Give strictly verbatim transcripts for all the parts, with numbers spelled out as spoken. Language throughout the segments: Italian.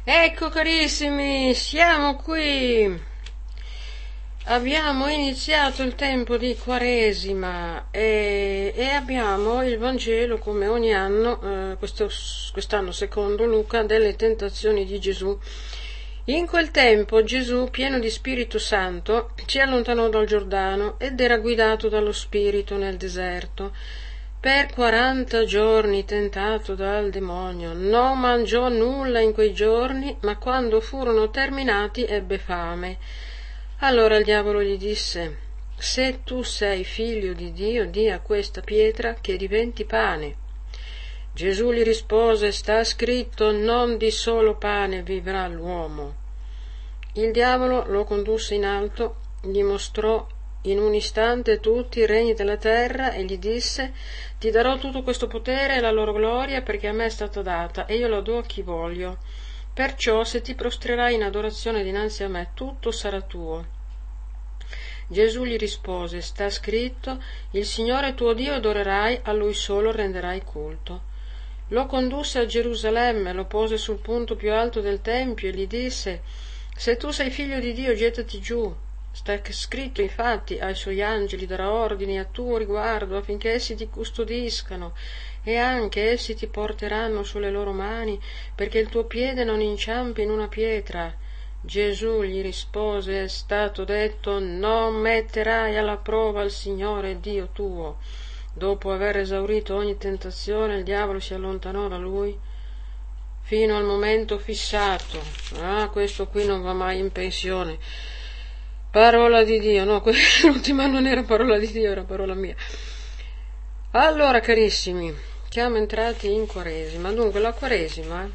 Ecco carissimi, siamo qui. Abbiamo iniziato il tempo di Quaresima e, e abbiamo il Vangelo come ogni anno, eh, questo, quest'anno secondo Luca, delle tentazioni di Gesù. In quel tempo Gesù, pieno di Spirito Santo, si allontanò dal Giordano ed era guidato dallo Spirito nel deserto. Per quaranta giorni tentato dal demonio, non mangiò nulla in quei giorni, ma quando furono terminati ebbe fame. Allora il diavolo gli disse: se tu sei figlio di Dio, di a questa pietra che diventi pane. Gesù gli rispose: sta scritto, non di solo pane vivrà l'uomo. Il diavolo lo condusse in alto, gli mostrò in un istante tutti i regni della terra e gli disse: ti darò tutto questo potere e la loro gloria, perché a me è stata data e io lo do a chi voglio. Perciò se ti prostrerai in adorazione dinanzi a me, tutto sarà tuo. Gesù gli rispose: sta scritto, il Signore tuo Dio adorerai, a Lui solo renderai culto. Lo condusse a Gerusalemme, lo pose sul punto più alto del Tempio e gli disse: se tu sei figlio di Dio, gettati giù. Sta scritto infatti, ai suoi angeli darà ordini a tuo riguardo affinché essi ti custodiscano, e anche essi ti porteranno sulle loro mani, perché il tuo piede non inciampi in una pietra. Gesù gli rispose: è stato detto, non metterai alla prova il Signore Dio tuo. Dopo aver esaurito ogni tentazione, il diavolo si allontanò da lui fino al momento fissato. Ah, questo qui non va mai in pensione. Parola di Dio, no, l'ultima non era parola di Dio, era parola mia. Allora, carissimi, siamo entrati in Quaresima. Dunque, la Quaresima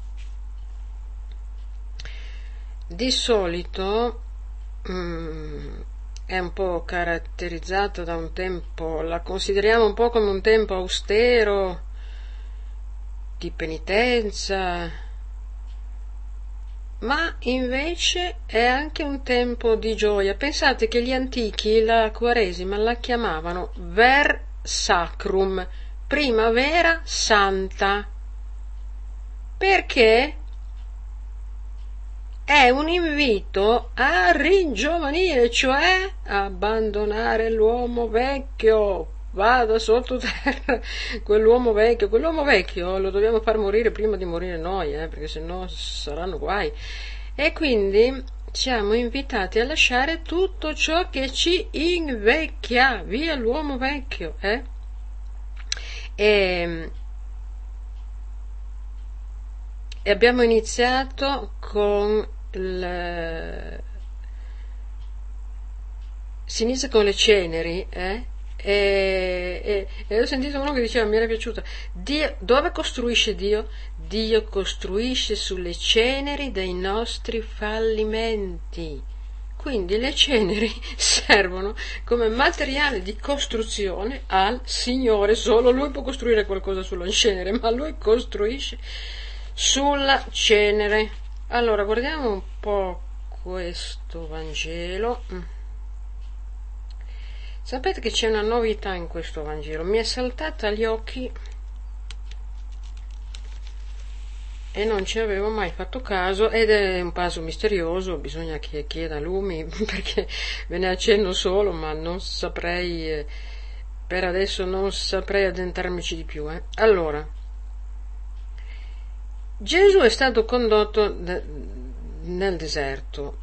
di solito mm, è un po' caratterizzata da un tempo, la consideriamo un po' come un tempo austero, di penitenza, ma invece è anche un tempo di gioia. Pensate che gli antichi la Quaresima la chiamavano ver sacrum, primavera santa, perché è un invito a ringiovanire, cioè a abbandonare l'uomo vecchio. Vada sottoterra quell'uomo vecchio, quell'uomo vecchio lo dobbiamo far morire prima di morire noi, eh, perché sennò saranno guai. E quindi siamo invitati a lasciare tutto ciò che ci invecchia, via l'uomo vecchio, eh? E, e abbiamo iniziato con il, si inizia con le ceneri, eh? E, e, e ho sentito uno che diceva, mi era piaciuta, Dio, dove costruisce Dio? Dio costruisce sulle ceneri dei nostri fallimenti. Quindi le ceneri servono come materiale di costruzione al Signore. Solo Lui può costruire qualcosa sulla cenere, ma Lui costruisce sulla cenere. Allora, guardiamo un po' questo Vangelo. Sapete che c'è una novità in questo Vangelo, mi è saltata agli occhi e non ci avevo mai fatto caso, ed è un caso misterioso, bisogna che chieda lumi, perché ve ne accenno solo, ma non saprei, per adesso non saprei addentrarmici di più. Eh. Allora, Gesù è stato condotto nel deserto,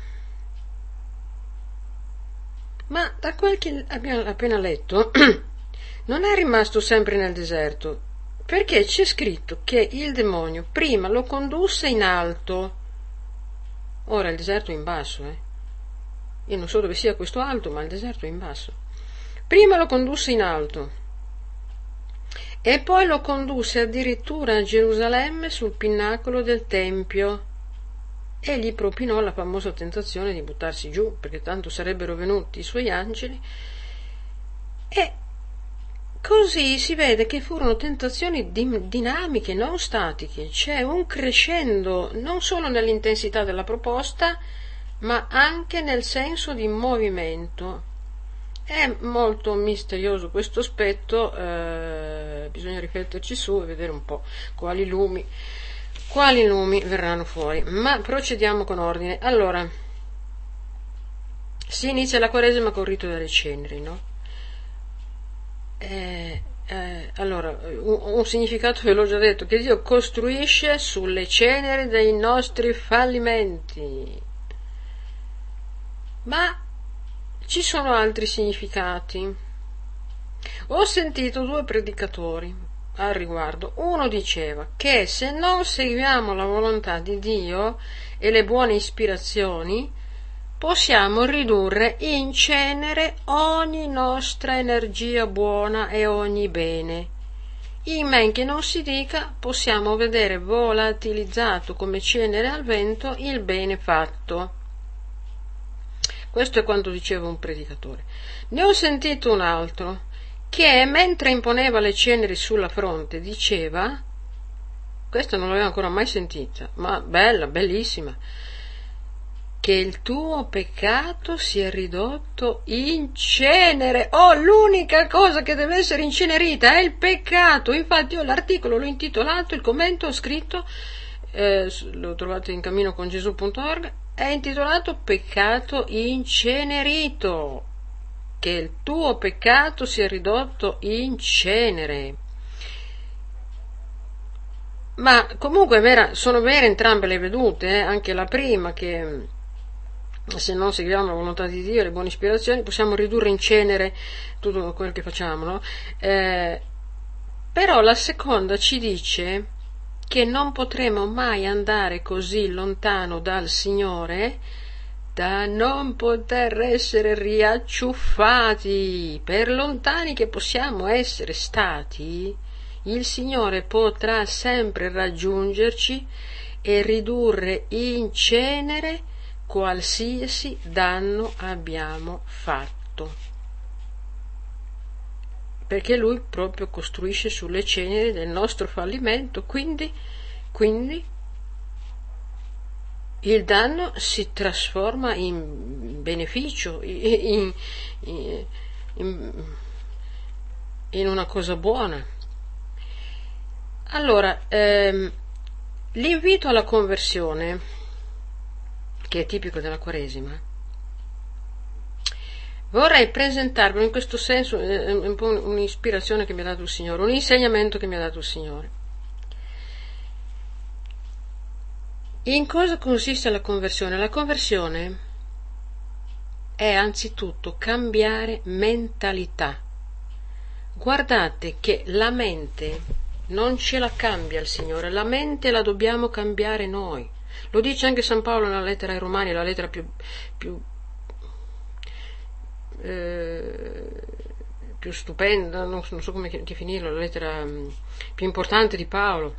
ma da quel che abbiamo appena letto non è rimasto sempre nel deserto, perché c'è scritto che il demonio prima lo condusse in alto. Ora il deserto è in basso, eh? Io non so dove sia questo alto, ma il deserto è in basso. Prima lo condusse in alto e poi lo condusse addirittura a Gerusalemme sul pinnacolo del Tempio e gli propinò la famosa tentazione di buttarsi giù, perché tanto sarebbero venuti i suoi angeli. E così si vede che furono tentazioni dinamiche, non statiche. C'è un crescendo non solo nell'intensità della proposta, ma anche nel senso di movimento. È molto misterioso questo aspetto, eh, bisogna rifletterci su e vedere un po' quali lumi quali lumi verranno fuori. Ma procediamo con ordine. Allora, si inizia la Quaresima col rito delle ceneri, no? Eh, eh, allora, un, un significato ve l'ho già detto, che Dio costruisce sulle ceneri dei nostri fallimenti. Ma ci sono altri significati. Ho sentito due predicatori al riguardo. Uno diceva che se non seguiamo la volontà di Dio e le buone ispirazioni, possiamo ridurre in cenere ogni nostra energia buona e ogni bene. In men che non si dica, possiamo vedere volatilizzato come cenere al vento il bene fatto. Questo è quanto diceva un predicatore. Ne ho sentito un altro che mentre imponeva le ceneri sulla fronte diceva, questa non l'avevo ancora mai sentita, ma bella, bellissima, che il tuo peccato si è ridotto in cenere. Oh, l'unica cosa che deve essere incenerita è il peccato. Infatti io l'articolo l'ho intitolato, il commento ho scritto, eh, lo trovate in cammino con gesù punto org, è intitolato Peccato incenerito, che il tuo peccato si è ridotto in cenere. Ma comunque vera, sono vere entrambe le vedute, eh? Anche la prima, che se non seguiamo la volontà di Dio e le buone ispirazioni possiamo ridurre in cenere tutto quello che facciamo, no? Eh, però la seconda ci dice che non potremo mai andare così lontano dal Signore da non poter essere riacciuffati. Per lontani che possiamo essere stati, il Signore potrà sempre raggiungerci e ridurre in cenere qualsiasi danno abbiamo fatto, perché Lui proprio costruisce sulle ceneri del nostro fallimento, quindi, quindi il danno si trasforma in beneficio, in, in, in, in una cosa buona. Allora, ehm, l'invito alla conversione, che è tipico della Quaresima, vorrei presentarvelo in questo senso, è un po' un'ispirazione che mi ha dato il Signore, un insegnamento che mi ha dato il Signore. In cosa consiste la conversione? La conversione è anzitutto cambiare mentalità. Guardate che la mente non ce la cambia il Signore, la mente la dobbiamo cambiare noi. Lo dice anche San Paolo nella lettera ai Romani, la lettera più, più, eh, più stupenda, non, non so come definirla, la lettera mh, più importante di Paolo.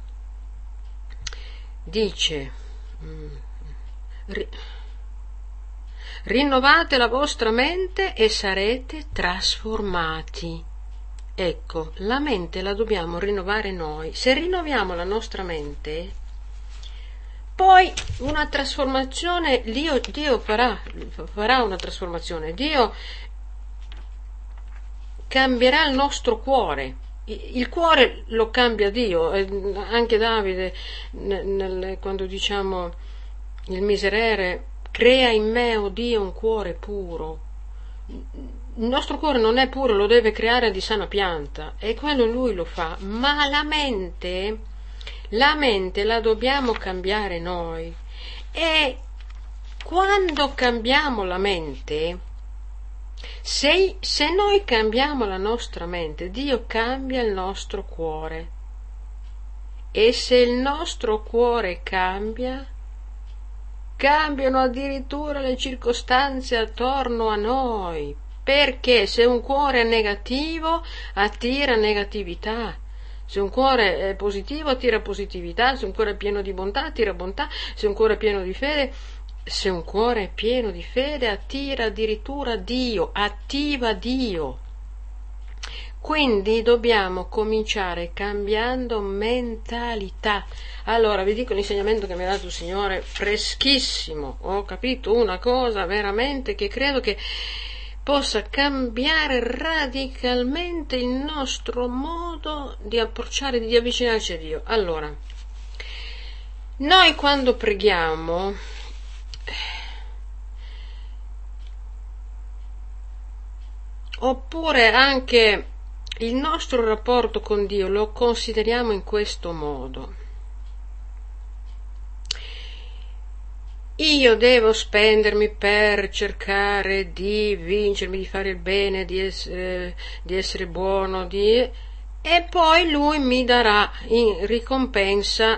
Dice, mh, ri, rinnovate la vostra mente e sarete trasformati. Ecco, la mente la dobbiamo rinnovare noi. Se rinnoviamo la nostra mente, poi una trasformazione, Dio, Dio farà, farà una trasformazione, Dio cambierà il nostro cuore, il cuore lo cambia Dio, anche Davide nel, nel, quando diciamo il miserere, crea in me, o Dio, un cuore puro. Il nostro cuore non è puro, lo deve creare di sana pianta, e quello Lui lo fa, ma la mente... La mente la dobbiamo cambiare noi, e quando cambiamo la mente, se, se noi cambiamo la nostra mente, Dio cambia il nostro cuore, e se il nostro cuore cambia, cambiano addirittura le circostanze attorno a noi, perché se un cuore è negativo attira negatività. Se un cuore è positivo attira positività, se un cuore è pieno di bontà attira bontà, se un cuore è pieno di fede, se un cuore è pieno di fede attira addirittura Dio, attiva Dio. Quindi dobbiamo cominciare cambiando mentalità. Allora vi dico l'insegnamento che mi ha dato il Signore, freschissimo, ho capito una cosa veramente che credo che possa cambiare radicalmente il nostro modo di approcciare, di avvicinarci a Dio. Allora, Noi quando preghiamo, oppure anche il nostro rapporto con Dio, lo consideriamo in questo modo. Io devo spendermi per cercare di vincermi, di fare il bene, di essere, di essere buono, di... e poi Lui mi darà in ricompensa,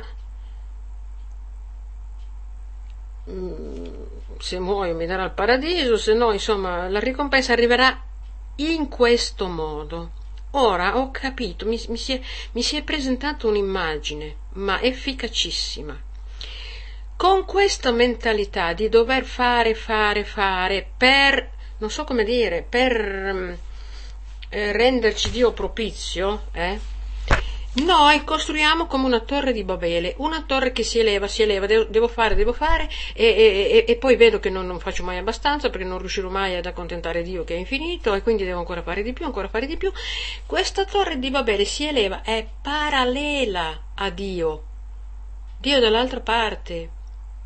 se muoio mi darà il paradiso, se no, insomma, la ricompensa arriverà in questo modo. Ora ho capito, mi, mi, si è, mi si è presentata un'immagine, ma efficacissima. Con questa mentalità di dover fare, fare, fare per, non so come dire, per eh, renderci Dio propizio, eh, noi costruiamo come una torre di Babele, una torre che si eleva, si eleva, devo, devo fare, devo fare, e, e, e poi vedo che non, non faccio mai abbastanza, perché non riuscirò mai ad accontentare Dio che è infinito, e quindi devo ancora fare di più, ancora fare di più. Questa torre di Babele si eleva, è parallela a Dio, Dio dall'altra parte.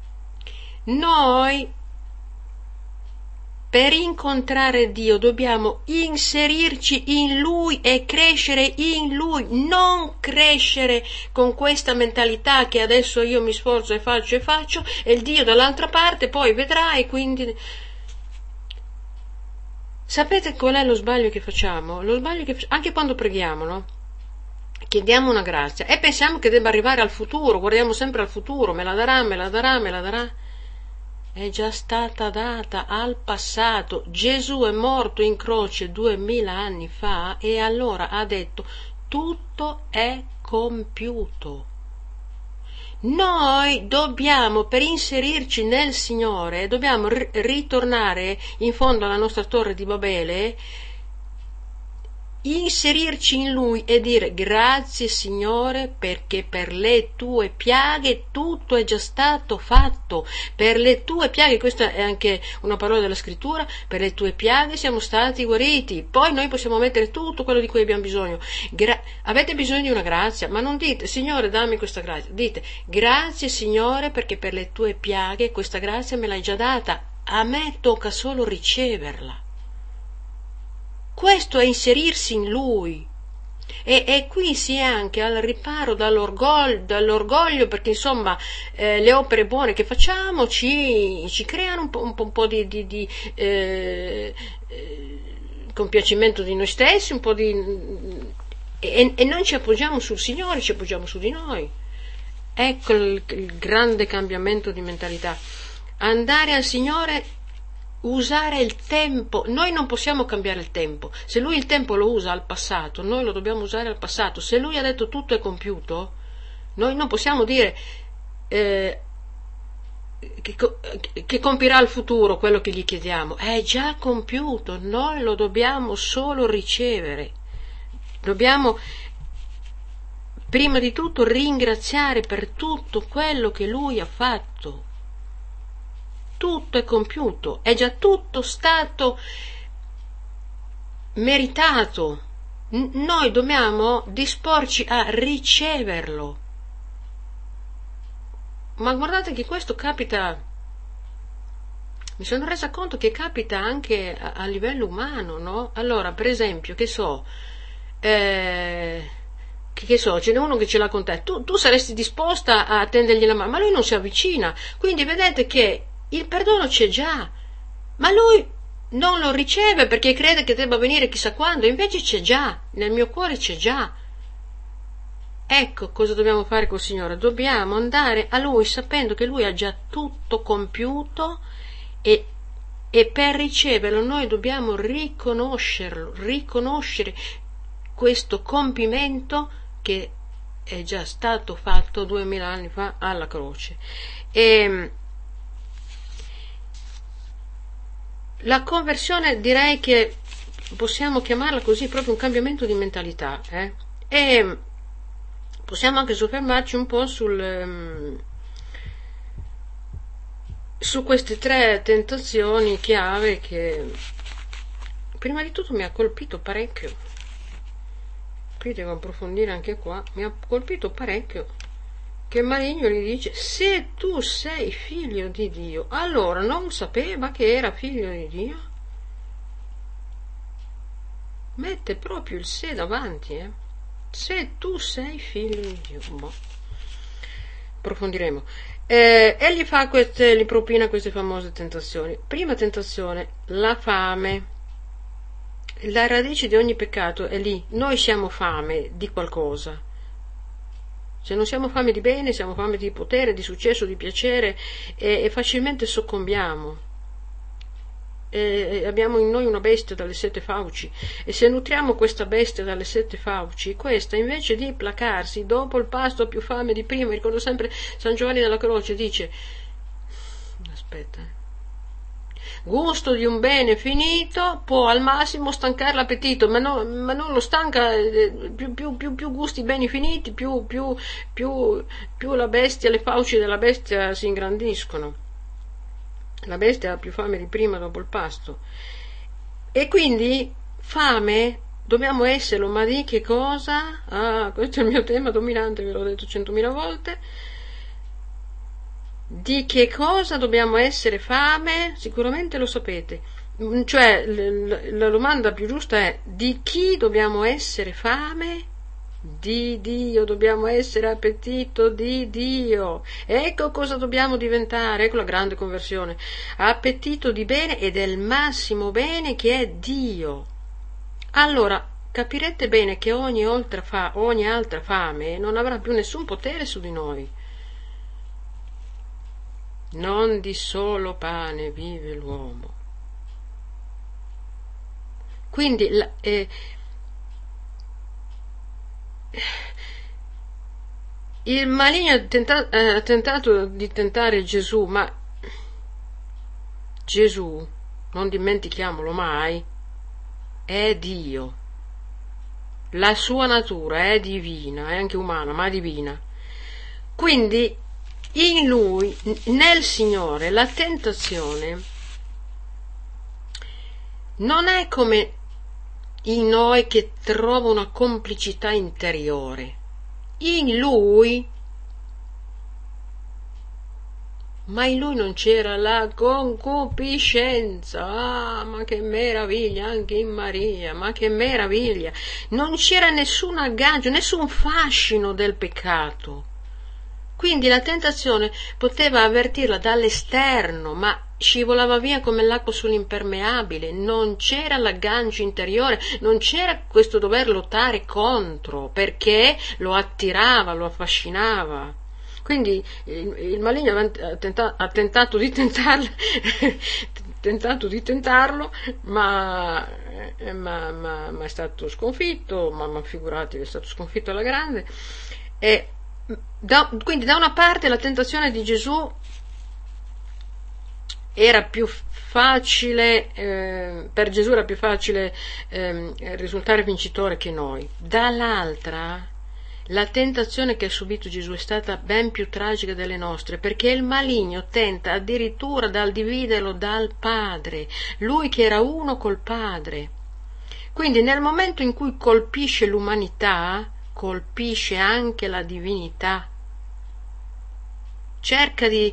Noi, per incontrare Dio, dobbiamo inserirci in Lui e crescere in Lui, non crescere con questa mentalità che adesso io mi sforzo e faccio e faccio, e il Dio dall'altra parte poi vedrà, e quindi... Sapete qual è lo sbaglio che facciamo? Lo sbaglio che anche quando preghiamo, no? Chiediamo una grazia e pensiamo che debba arrivare al futuro, guardiamo sempre al futuro, me la darà, me la darà, me la darà. È già stata data al passato. Gesù è morto in croce duemila anni fa e allora ha detto: tutto è compiuto. Noi dobbiamo, per inserirci nel Signore, dobbiamo r- ritornare in fondo alla nostra torre di Babele, inserirci in Lui e dire: grazie Signore, perché per le tue piaghe tutto è già stato fatto, per le tue piaghe, questa è anche una parola della scrittura, per le tue piaghe siamo stati guariti. Poi noi possiamo mettere tutto quello di cui abbiamo bisogno. Gra- avete bisogno di una grazia, ma non dite: Signore dammi questa grazia, dite: grazie Signore, perché per le tue piaghe questa grazia me l'hai già data, a me tocca solo riceverla. Questo è inserirsi in Lui, e, e qui si è anche al riparo dall'orgoglio, dall'orgoglio perché insomma eh, le opere buone che facciamo ci, ci creano un po', un po', un po' di, di, di eh, eh, compiacimento di noi stessi, un po' di e, e non ci appoggiamo sul Signore, ci appoggiamo su di noi. Ecco il, il grande cambiamento di mentalità. Andare al Signore, usare il tempo. Noi non possiamo cambiare il tempo. Se Lui il tempo lo usa al passato, noi lo dobbiamo usare al passato. Se Lui ha detto tutto è compiuto, noi non possiamo dire eh, che, che compirà al futuro quello che gli chiediamo. È già compiuto, noi lo dobbiamo solo ricevere. Dobbiamo prima di tutto ringraziare per tutto quello che Lui ha fatto. Tutto è compiuto, è già tutto stato meritato. N- noi dobbiamo disporci a riceverlo. Ma guardate che questo capita, mi sono resa conto che capita anche a, a livello umano, no? Allora, per esempio, che so, eh, che, che so, ce n'è uno che ce l'ha con te, tu, tu saresti disposta a tendergli la mano, ma lui non si avvicina, quindi vedete che il perdono c'è già, ma lui non lo riceve perché crede che debba venire chissà quando, invece c'è già, nel mio cuore c'è già. Ecco cosa dobbiamo fare col Signore, dobbiamo andare a Lui sapendo che Lui ha già tutto compiuto e, e per riceverlo noi dobbiamo riconoscerlo, riconoscere questo compimento che è già stato fatto duemila anni fa alla croce. E la conversione direi che possiamo chiamarla così, proprio un cambiamento di mentalità, eh? E possiamo anche soffermarci un po' sul, su queste tre tentazioni chiave che prima di tutto mi ha colpito parecchio. Qui devo approfondire anche qua, mi ha colpito parecchio che il maligno gli dice: se tu sei figlio di Dio. Allora non sapeva che era figlio di Dio? Mette proprio il se davanti, eh? Se tu sei figlio di Dio. Boh. Approfondiremo. Eh, e gli fa queste, gli propina queste famose tentazioni. Prima tentazione, la fame. La radice di ogni peccato è lì. Noi siamo fame di qualcosa. Se non siamo fame di bene, siamo fame di potere, di successo, di piacere, e, e facilmente soccombiamo. E, e abbiamo in noi una bestia dalle sette fauci, e se nutriamo questa bestia dalle sette fauci, questa invece di placarsi, dopo il pasto ha più fame di prima. Ricordo sempre San Giovanni della Croce, dice: aspetta, eh. gusto di un bene finito può al massimo stancare l'appetito, ma, no, ma non lo stanca. eh, più, più, più, più gusti beni finiti, più, più, più, più la bestia, le fauci della bestia si ingrandiscono. La bestia ha più fame di prima dopo il pasto. E quindi fame dobbiamo esserlo, ma di che cosa? Ah, questo è il mio tema dominante, ve l'ho detto centomila volte. Di che cosa dobbiamo essere fame? Sicuramente lo sapete. Cioè, la domanda più giusta è: di chi dobbiamo essere fame? Di Dio, dobbiamo essere appetito di Dio. Ecco cosa dobbiamo diventare, ecco la grande conversione: appetito di bene e del massimo bene che è Dio. Allora capirete bene che ogni altra, fa, ogni altra fame non avrà più nessun potere su di noi. Non di solo pane vive l'uomo. Quindi eh, il maligno ha tentato, eh, ha tentato di tentare Gesù, ma Gesù, non dimentichiamolo mai, è Dio. La sua natura è divina, è anche umana, ma divina. Quindi in lui, nel Signore, la tentazione non è come in noi che trova una complicità interiore. In lui, ma in lui non c'era la concupiscenza. Ah, ma che meraviglia, anche in Maria, ma che meraviglia! Non c'era nessun aggancio, nessun fascino del peccato. Quindi la tentazione poteva avvertirla dall'esterno, ma scivolava via come l'acqua sull'impermeabile. Non c'era l'aggancio interiore, non c'era questo dover lottare contro, perché lo attirava, lo affascinava. Quindi il, il maligno ha, tenta, ha tentato di tentarlo, tentato di tentarlo, ma, ma, ma, ma è stato sconfitto, ma, ma figuratevi, è stato sconfitto alla grande. E Da, quindi da una parte la tentazione di Gesù era più facile, eh, per Gesù era più facile eh, risultare vincitore che noi, dall'altra la tentazione che ha subito Gesù è stata ben più tragica delle nostre, perché il maligno tenta addirittura dal dividerlo dal Padre, lui che era uno col Padre. Quindi nel momento in cui colpisce l'umanità, colpisce anche la divinità. Cerca di,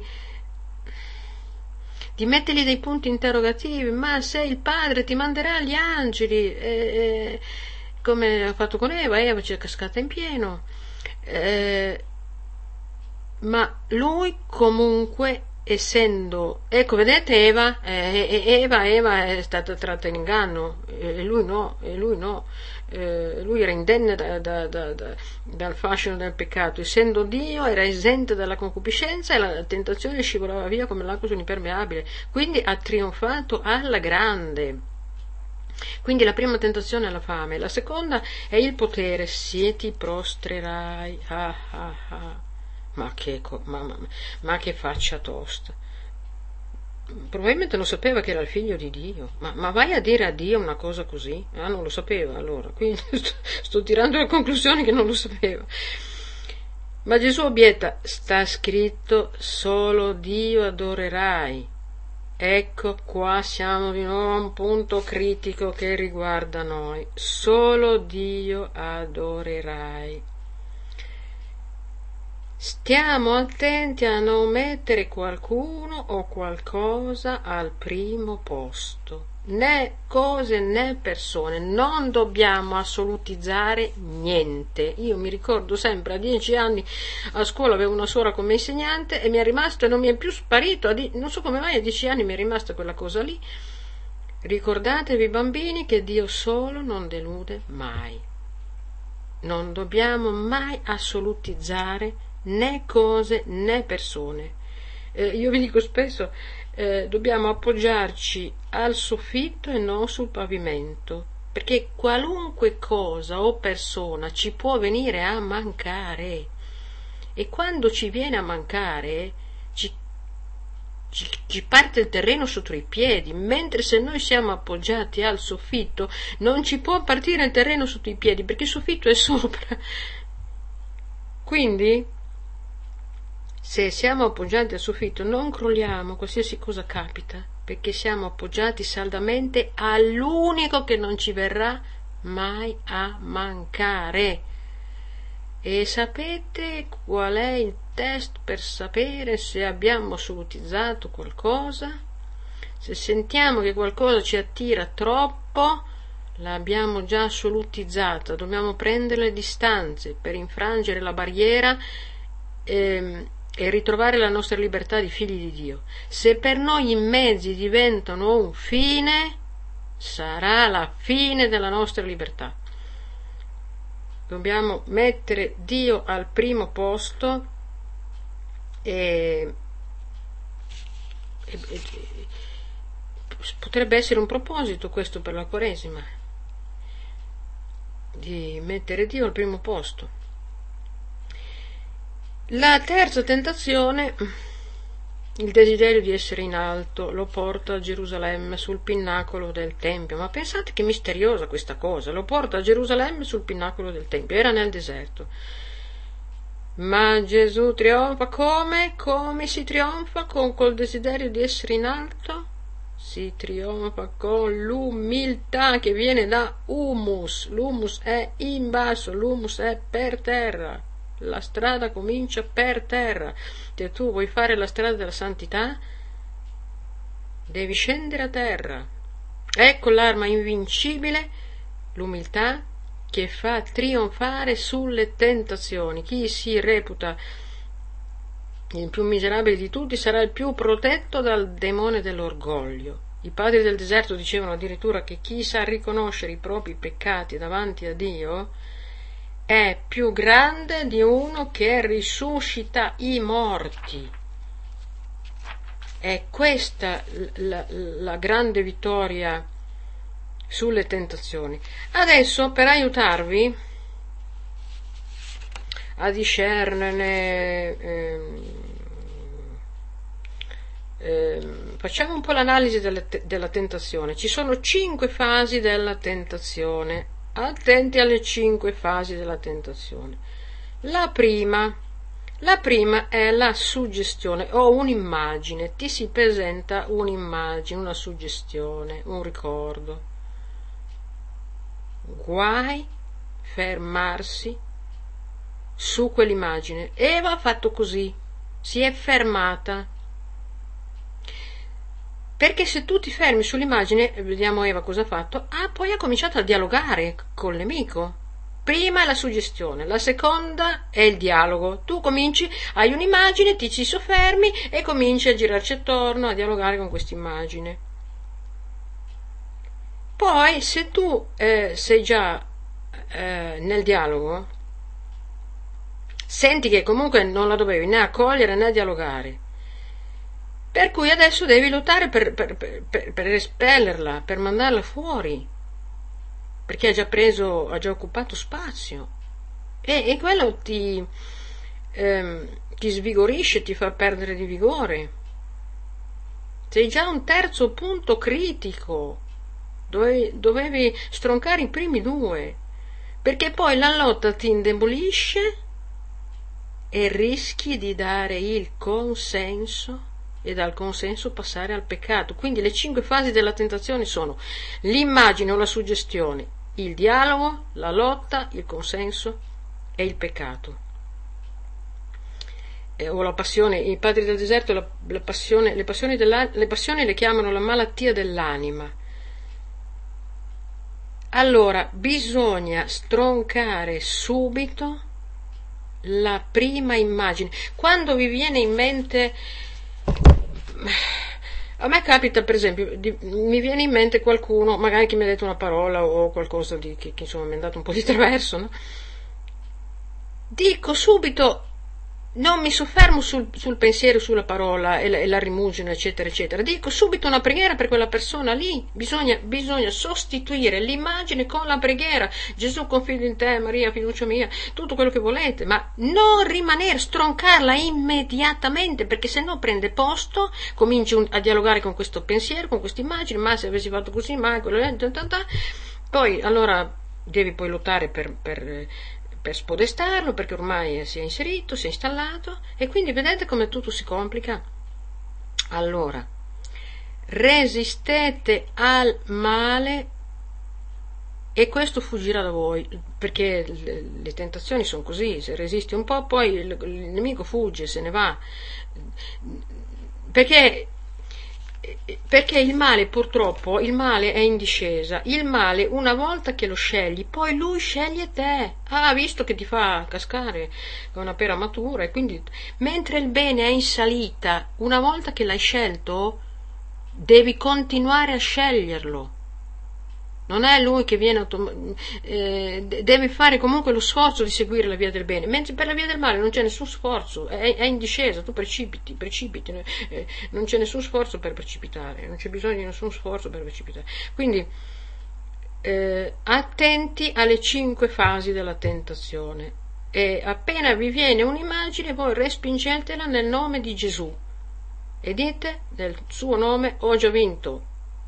di mettergli dei punti interrogativi: ma se il Padre ti manderà gli angeli, eh, eh, come ha fatto con Eva, Eva ci è cascata in pieno, eh, ma lui comunque, essendo, ecco, vedete Eva, eh, Eva, Eva è stata tratta in inganno, e lui no, e lui no. Eh, lui era indenne da, da, da, da, dal fascino del peccato, essendo Dio era esente dalla concupiscenza, e la tentazione scivolava via come l'acqua sull'impermeabile, quindi ha trionfato alla grande. Quindi la prima tentazione è la fame, la seconda è il potere: se ti prostrerai, ah, ah, ah. Ma, che, ma, ma, ma che faccia tosta. Probabilmente non sapeva che era il figlio di Dio, ma, ma vai a dire a Dio una cosa così? Ah, non lo sapeva allora, quindi sto, sto tirando la conclusione che non lo sapeva. Ma Gesù obietta: sta scritto, solo Dio adorerai. Ecco, qua siamo di nuovo a un punto critico che riguarda noi: solo Dio adorerai. Stiamo attenti a non mettere qualcuno o qualcosa al primo posto, né cose né persone, non dobbiamo assolutizzare niente. Io mi ricordo sempre, a dieci anni a scuola avevo una suora come insegnante e mi è rimasto e non mi è più sparito, non so come mai a dieci anni mi è rimasta quella cosa lì. Ricordatevi bambini che Dio solo non delude mai. Non dobbiamo mai assolutizzare né cose né persone. Eh, io vi dico spesso, eh, dobbiamo appoggiarci al soffitto e non sul pavimento, perché qualunque cosa o persona ci può venire a mancare, e quando ci viene a mancare ci, ci, ci parte il terreno sotto i piedi, mentre se noi siamo appoggiati al soffitto non ci può partire il terreno sotto i piedi, perché il soffitto è sopra. Quindi se siamo appoggiati al soffitto non crolliamo, qualsiasi cosa capita, perché siamo appoggiati saldamente all'unico che non ci verrà mai a mancare. E sapete qual è il test per sapere se abbiamo assolutizzato qualcosa? Se sentiamo che qualcosa ci attira troppo, l'abbiamo già assolutizzata, dobbiamo prendere le distanze per infrangere la barriera ehm, e ritrovare la nostra libertà di figli di Dio. Se per noi i mezzi diventano un fine, sarà la fine della nostra libertà. Dobbiamo mettere Dio al primo posto e, e, e potrebbe essere un proposito questo per la Quaresima, di mettere Dio al primo posto. La terza tentazione, il desiderio di essere in alto, lo porta a Gerusalemme sul pinnacolo del Tempio. Ma pensate che misteriosa questa cosa, lo porta a Gerusalemme sul pinnacolo del Tempio, era nel deserto. Ma Gesù trionfa come? Come si trionfa? Con col desiderio di essere in alto? Si trionfa con l'umiltà che viene da humus. L'humus è in basso, l'humus è per terra. La strada comincia per terra. Se tu vuoi fare la strada della santità, devi scendere a terra. Ecco l'arma invincibile, l'umiltà, che fa trionfare sulle tentazioni. Chi si reputa il più miserabile di tutti sarà il più protetto dal demone dell'orgoglio. I padri del deserto dicevano addirittura che chi sa riconoscere i propri peccati davanti a Dio è più grande di uno che risuscita i morti. È questa la, la grande vittoria sulle tentazioni. Adesso, per aiutarvi a discernerne, ehm, ehm, facciamo un po' l'analisi delle, della tentazione. Ci sono cinque fasi della tentazione. Attenti alle cinque fasi della tentazione. La prima, la prima è la suggestione o un'immagine, ti si presenta un'immagine, una suggestione, un ricordo. Guai fermarsi su quell'immagine. Eva ha fatto così, si è fermata. Perché se tu ti fermi sull'immagine, vediamo Eva cosa ha fatto, ah, poi ha cominciato a dialogare con l'amico. Prima è la suggestione, la seconda è il dialogo. Tu cominci, hai un'immagine, ti ci soffermi e cominci a girarci attorno, a dialogare con questa immagine. Poi, se tu eh, sei già eh, nel dialogo, senti che comunque non la dovevi né accogliere né dialogare, per cui adesso devi lottare per, per, per, per espellerla, per mandarla fuori, perché ha già preso, ha già occupato spazio, e, e quello ti, ehm, ti svigorisce, ti fa perdere di vigore. Sei già a un terzo punto critico, dovevi, dovevi stroncare i primi due, perché poi la lotta ti indebolisce e rischi di dare il consenso e dal consenso passare al peccato. Quindi le cinque fasi della tentazione sono l'immagine o la suggestione, il dialogo, la lotta, il consenso e il peccato. eh, o la passione, i padri del deserto la, la passione, le, passioni della, le passioni le chiamano la malattia dell'anima. Allora bisogna stroncare subito la prima immagine. Quando vi viene in mente, a me capita per esempio, di, mi viene in mente qualcuno, magari che mi ha detto una parola o qualcosa di, che, che insomma mi è andato un po' di traverso, no? Dico subito, non mi soffermo sul, sul pensiero, sulla parola e la, e la rimusina, eccetera, eccetera. Dico subito una preghiera per quella persona lì. Bisogna, bisogna sostituire l'immagine con la preghiera. Gesù, confido in te, Maria, fiducia mia, tutto quello che volete, ma non rimanere, stroncarla immediatamente, perché se no prende posto, cominci un, a dialogare con questo pensiero, con questa immagine, ma se avessi fatto così, ma quello, poi allora devi poi lottare per, per per spodestarlo, perché ormai si è inserito, si è installato, e quindi vedete come tutto si complica. Allora, resistete al male e questo fuggirà da voi, perché le, le tentazioni sono così, se resisti un po' poi il, il nemico fugge, se ne va, perché perché il male, purtroppo, il male è in discesa. Il male, una volta che lo scegli, poi lui sceglie te. Ah, visto che ti fa cascare una pera matura, e quindi, mentre il bene è in salita, una volta che l'hai scelto, devi continuare a sceglierlo. Non è lui che viene autom- eh, devi fare comunque lo sforzo di seguire la via del bene, mentre per la via del male non c'è nessun sforzo, è, è in discesa, tu precipiti, precipiti, eh, non c'è nessun sforzo per precipitare, non c'è bisogno di nessun sforzo per precipitare. Quindi eh, attenti alle cinque fasi della tentazione, e appena vi viene un'immagine voi respingetela nel nome di Gesù e dite nel suo nome ho già vinto.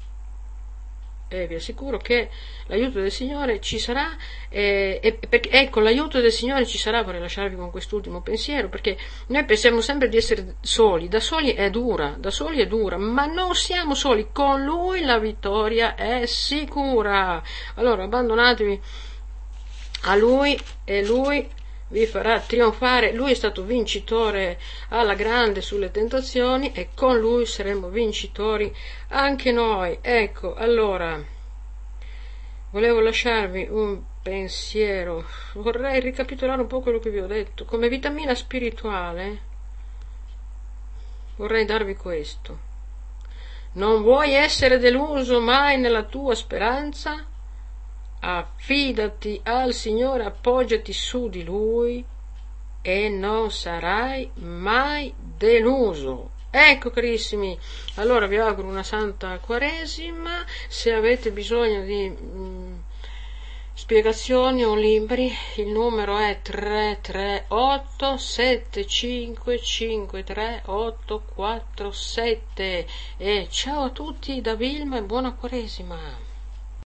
E vi assicuro che l'aiuto del Signore ci sarà, eh, e, perché, e con l'aiuto del Signore ci sarà. Vorrei lasciarvi con quest'ultimo pensiero, perché noi pensiamo sempre di essere soli, da soli è dura, da soli è dura, ma non siamo soli, con Lui la vittoria è sicura. Allora abbandonatevi a Lui e Lui vi farà trionfare. Lui è stato vincitore alla grande sulle tentazioni e con Lui saremo vincitori anche noi. Ecco, allora volevo lasciarvi un pensiero, vorrei ricapitolare un po' quello che vi ho detto. Come vitamina spirituale vorrei darvi questo: non vuoi essere deluso mai nella tua speranza? Affidati al Signore, appoggiati su di Lui e non sarai mai deluso. Ecco carissimi, allora vi auguro una santa Quaresima. Se avete bisogno di mh, spiegazioni o libri, il numero è tre tre otto sette cinque cinque tre otto quattro sette. E ciao a tutti da Vilma e buona Quaresima.